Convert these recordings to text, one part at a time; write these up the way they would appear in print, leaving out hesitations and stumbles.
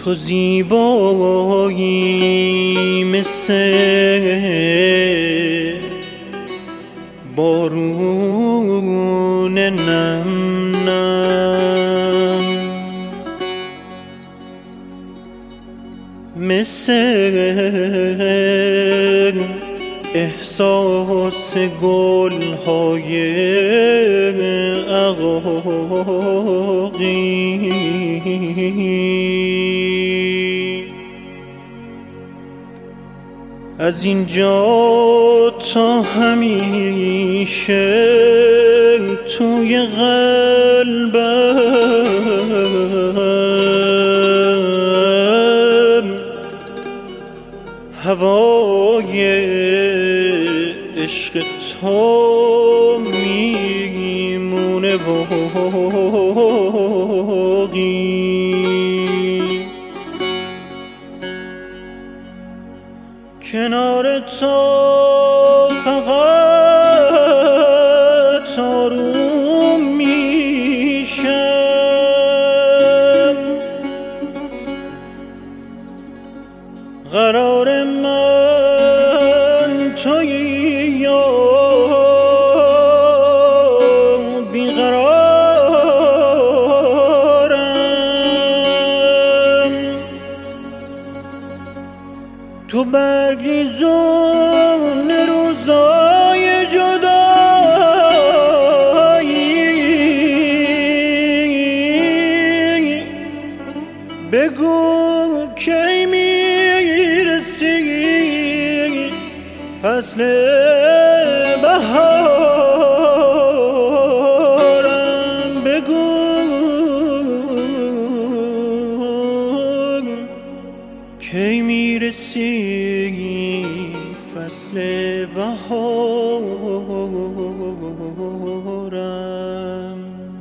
تو زیبایی مثل بارون نم نم، مثل احساس گل‌های عقاقی. از اینجا تا همیشه توی قلبم هوای عشق تو میمونه باقی. کنار تو فقط آروم میشم، قرار من تویی یا بیقرارم. تو برگریزون روزای جدایی، بگو کی میرسی فصل بهارم، بگو کی میرسی فصل بهارم.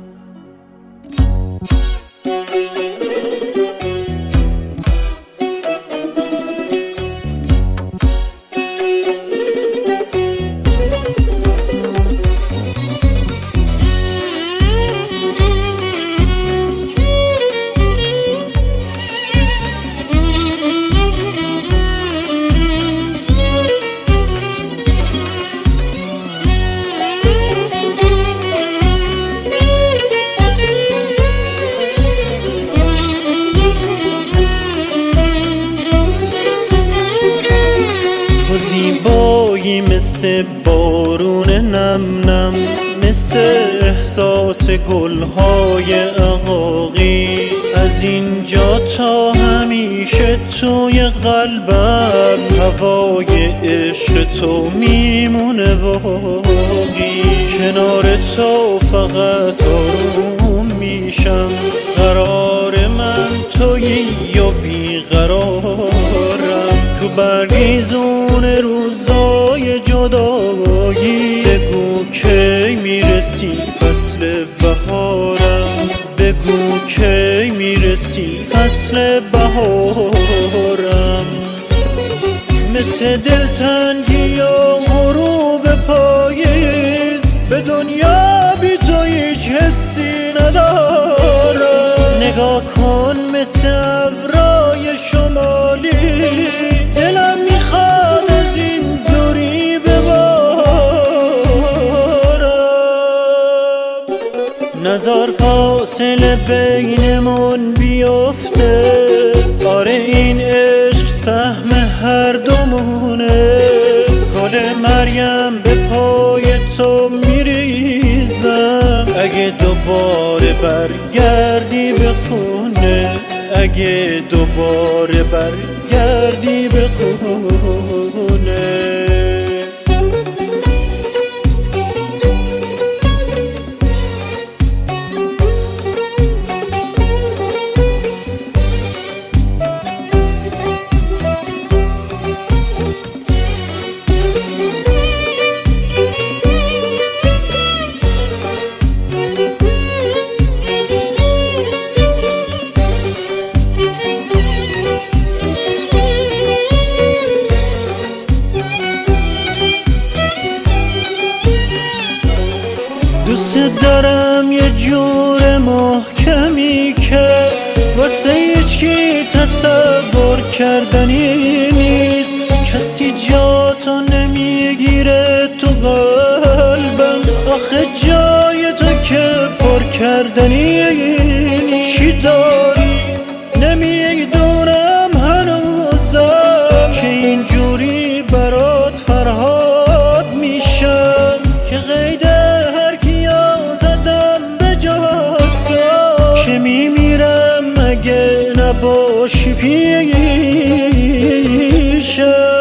زیبایی مثل بارون نم نم، مثل احساس گل‌های عقاقی. از اینجا تا همیشه توی قلبم هوای عشق تو میمونه باقی. کنار تو فقط آروم میشم، قرار من تویی یا بیقرارم. تو برگریزون روزای جدایی، بگو کی میرسی فصل بهارم، بگو کی میرسی فصل بهارم. مثل دلتنگی و غروب پاییز، به دنیا بی تو هیچ حسی ندارم. نگاه کن مثل ابرای شمالی، دلم میخواد از این دوری ببارم. نزار فاصله بینمون بیفته، آره این عشق سهم هر دومونه. گل مریم به پای تو میریزم، اگه دوباره برگردی به خونه، اگه دوباره برگردی به خونه. دوست دارم یه جور محکمی که واسه هیچکی تصور کردنی نیست، کسی جا تو نمیگیره تو قلبم. آخه جای تو که پر کردنی نیست. چی داری نمیدونم هنوزم که اینجوری برات فرهاد میشم، که قید هر کیا زدم به جاستم، که میمیرم اگه نباشی پیشم.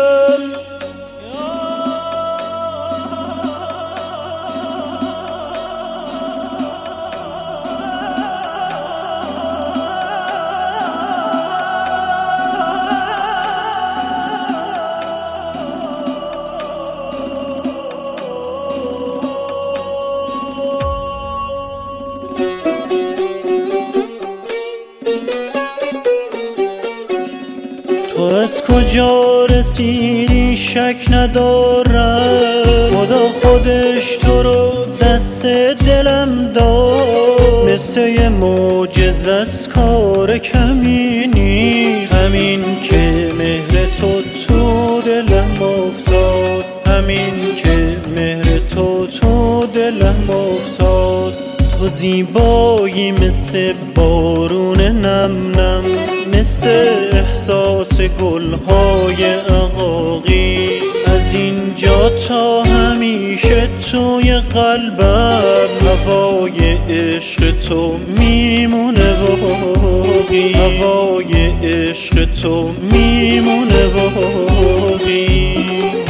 تو از کجا رسیدی شک ندارم، خدا خودش تو رو دست دلم داد. مثل یه معجزه از کار کمی نیست، همین که مهر تو تو دلم افتاد، همین که مهر تو تو دلم افتاد. تو زیبایی مثل بارون نم نم، مثل احساس گلهای عقاقی. از اینجا تا همیشه توی قلبم هوای عشق تو میمونه باقی، هوای عشق تو میمونه باقی.